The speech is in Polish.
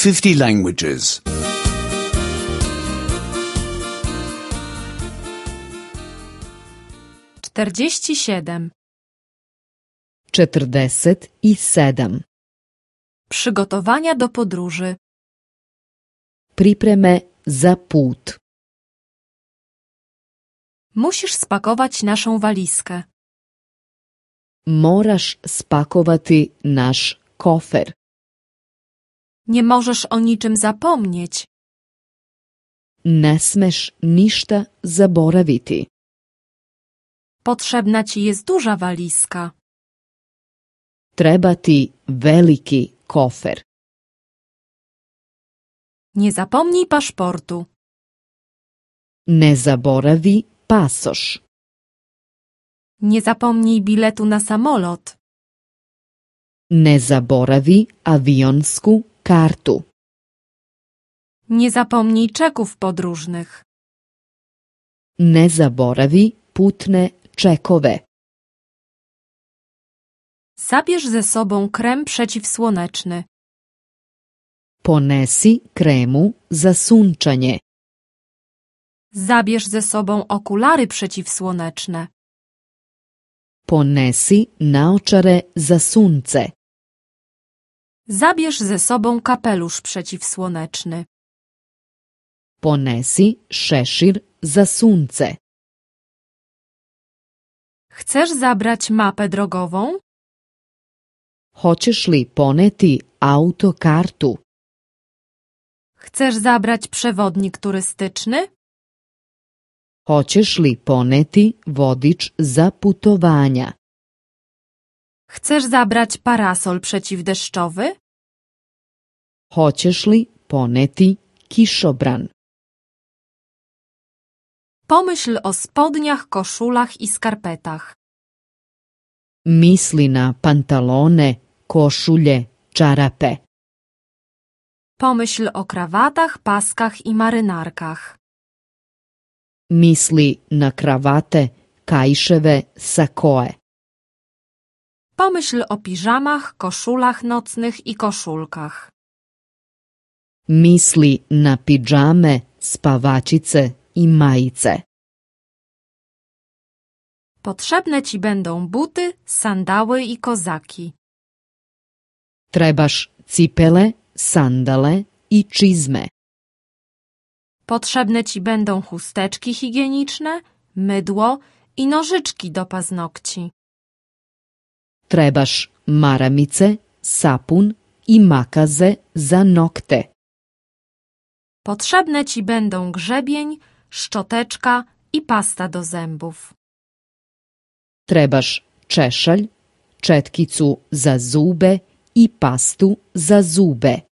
50 languages. 47. 47. Przygotowania do podróży. Pripreme za put. Musisz spakować naszą walizkę. Moraš spakovati naš kofer. Nie możesz o niczym zapomnieć. Ne smeš ništa zaboraviti. Potrzebna ci jest duża walizka. Treba ti veliki kofer. Nie zapomnij paszportu. Ne zaboravi pasoš. Nie zapomnij biletu na samolot. Ne zaboravi avionsku kartu. Nie zapomnij czeków podróżnych. Ne zaboravi putne čekove. Zabierz ze sobą krem przeciwsłoneczny. Ponesi kremu za sunčanje. Zabierz ze sobą okulary przeciwsłoneczne. Ponesi naočare za sunce. Zabierz ze sobą kapelusz przeciwsłoneczny. Ponesi šešir za sunce. Chcesz zabrać mapę drogową? Hoćeš li poneti autokartu? Chcesz zabrać przewodnik turystyczny? Hoćeš li poneti vodič za putovanja? Chcesz zabrać parasol przeciwdeszczowy? Hoćeš li poneti kišobran? Pomyśl o spodniach, koszulach i skarpetach. Misli na pantalone, košulje, čarape. Pomyśl o krawatach, paskach i marynarkach. Misli na kravate, kajševe, sakoe. Pomyśl o piżamach, koszulach nocnych i koszulkach. Misli na pidžame, spavačice i majice. Potrzebne ci będą buty, sandały i kozaki. Trebaš cipele, sandale i čizme. Potrzebne ci będą chusteczki higieniczne, mydło i nożyczki do paznokci. Trebaš maramice, sapun i makaze za nokte. Potrzebne ci będą grzebień, szczoteczka i pasta do zębów. Trebaš češalj, četkicu za zube i pastu za zube.